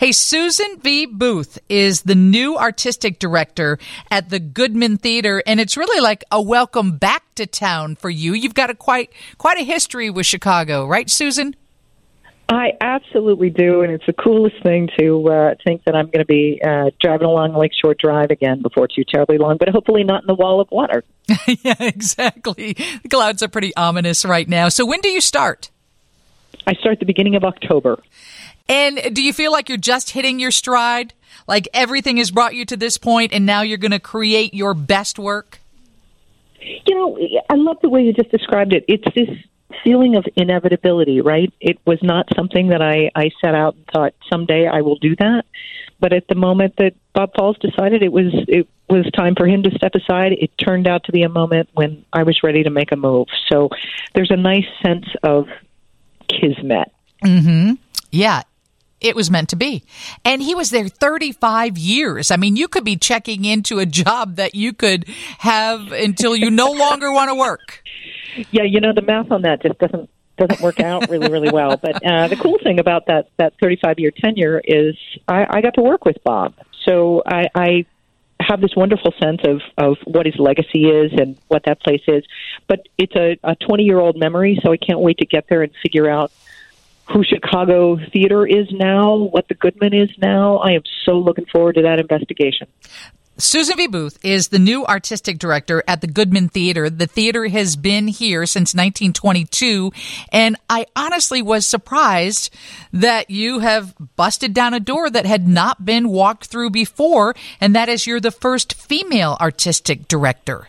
Hey, Susan V. Booth is the new artistic director at the Goodman Theater, and it's really like a welcome back to town for you. You've got quite a history with Chicago, right, Susan? I absolutely do, and it's the coolest thing to think that I'm going to be driving along Lakeshore Drive again before too terribly long, but hopefully not in the wall of water. Yeah, exactly. The clouds are pretty ominous right now. So when do you start? I start the beginning of October. And do you feel like you're just hitting your stride? Like everything has brought you to this point, and now you're going to create your best work? You know, I love the way you just described it. It's this feeling of inevitability, right? It was not something that I set out and thought someday I will do that. But at the moment that Bob Falls decided it was time for him to step aside, it turned out to be a moment when I was ready to make a move. So there's a nice sense of kismet. Mm-hmm. Yeah. It was meant to be. And he was there 35 years. I mean, you could be checking into a job that you could have until you no longer want to work. Yeah, you know, the math on that just doesn't work out really, really well. But the cool thing about that 35-year tenure is I got to work with Bob. So I have this wonderful sense of what his legacy is and what that place is. But it's a 20-year-old memory, so I can't wait to get there and figure out who Chicago theater is now, what the Goodman is now. I am so looking forward to that investigation. Susan V. Booth is the new artistic director at the Goodman Theater. The theater has been here since 1922, and I honestly was surprised that you have busted down a door that had not been walked through before, and that is you're the first female artistic director.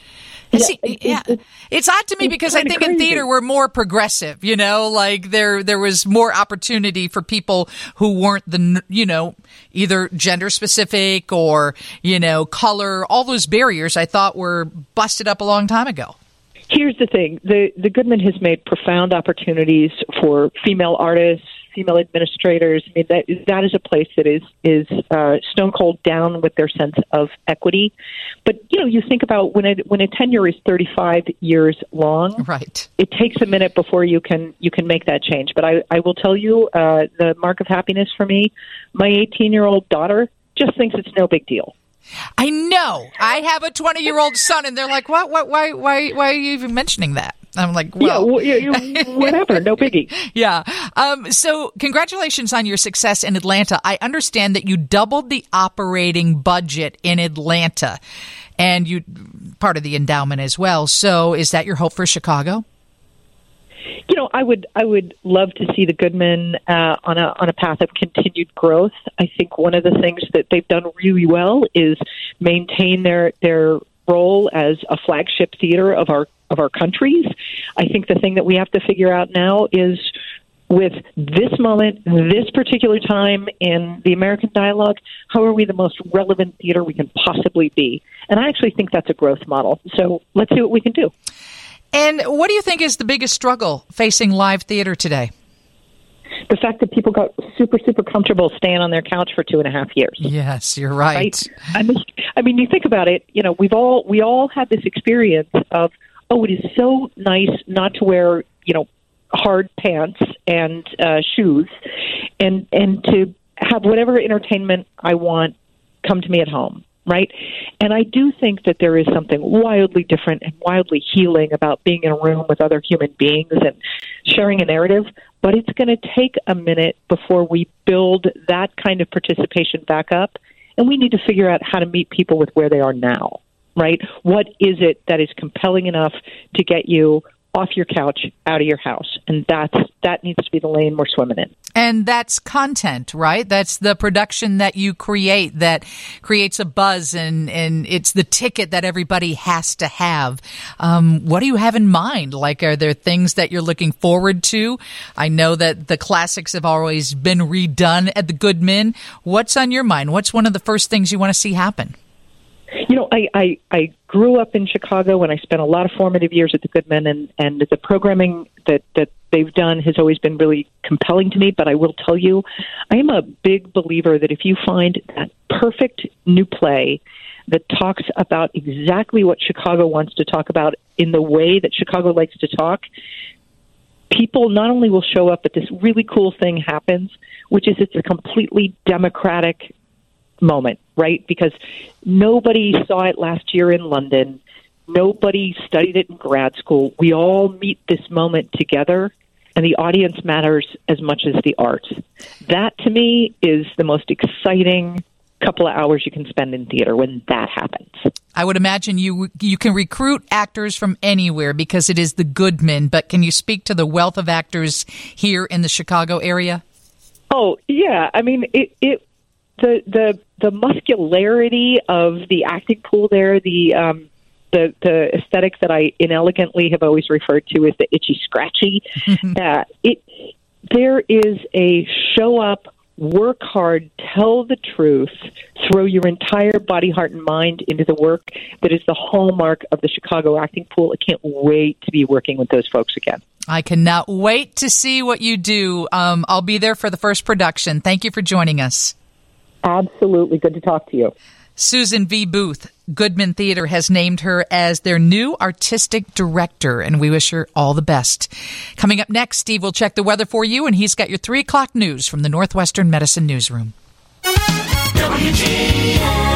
It's odd to me because I think in theater we're more progressive, you know, like there was more opportunity for people who weren't either gender specific or, color. All those barriers I thought were busted up a long time ago. Here's the thing. The Goodman has made profound opportunities for female artists, female administrators. I mean, that is a place that is stone cold down with their sense of equity. But, you think about when a tenure is 35 years long, right? It takes a minute before you can make that change. But I will tell you, the mark of happiness for me, my 18-year-old daughter just thinks it's no big deal. I know. I have a 20-year-old son, and they're like, "What? Why are you even mentioning that?" I'm like, well, whatever, no biggie. Yeah. So congratulations on your success in Atlanta. I understand that you doubled the operating budget in Atlanta, and you part of the endowment as well. So is that your hope for Chicago? I would love to see the Goodman on a path of continued growth. I think one of the things that they've done really well is maintain their role as a flagship theater of our countries. I think the thing that we have to figure out now is, with this moment, this particular time in the American dialogue, how are we the most relevant theater we can possibly be? And I actually think that's a growth model. So let's see what we can do. And what do you think is the biggest struggle facing live theater today? The fact that people got super, super comfortable staying on their couch for 2.5 years. Yes, you're right. I mean, you think about it, we all had this experience of, it is so nice not to wear, hard pants and shoes and to have whatever entertainment I want come to me at home. Right. And I do think that there is something wildly different and wildly healing about being in a room with other human beings and sharing a narrative. But it's going to take a minute before we build that kind of participation back up. And we need to figure out how to meet people with where they are now. Right. What is it that is compelling enough to get you off your couch, out of your house? And that needs to be the lane we're swimming in. And that's content, right? That's the production that you create that creates a buzz, and it's the ticket that everybody has to have. What do you have in mind? Like, are there things that you're looking forward to? I know that the classics have always been redone at the Goodman. What's on your mind? What's one of the first things you want to see happen? I grew up in Chicago, and I spent a lot of formative years at the Goodman, and the programming that they've done has always been really compelling to me. But I will tell you, I am a big believer that if you find that perfect new play that talks about exactly what Chicago wants to talk about in the way that Chicago likes to talk, people not only will show up, but this really cool thing happens, which is it's a completely democratic moment, right? Because nobody saw it last year in London. Nobody studied it in grad school. We all meet this moment together, and the audience matters as much as the art. That, to me, is the most exciting couple of hours you can spend in theater when that happens. I would imagine you can recruit actors from anywhere because it is the Goodman, but can you speak to the wealth of actors here in the Chicago area? Oh, yeah. I mean, the muscularity of the acting pool there, the aesthetics that I inelegantly have always referred to as the itchy scratchy. There is a show up, work hard, tell the truth, throw your entire body, heart, and mind into the work that is the hallmark of the Chicago acting pool. I can't wait to be working with those folks again. I cannot wait to see what you do. I'll be there for the first production. Thank you for joining us. Absolutely. Good to talk to you. Susan V. Booth, Goodman Theater has named her as their new artistic director, and we wish her all the best. Coming up next, Steve will check the weather for you, and he's got your 3 o'clock news from the Northwestern Medicine Newsroom. WGN.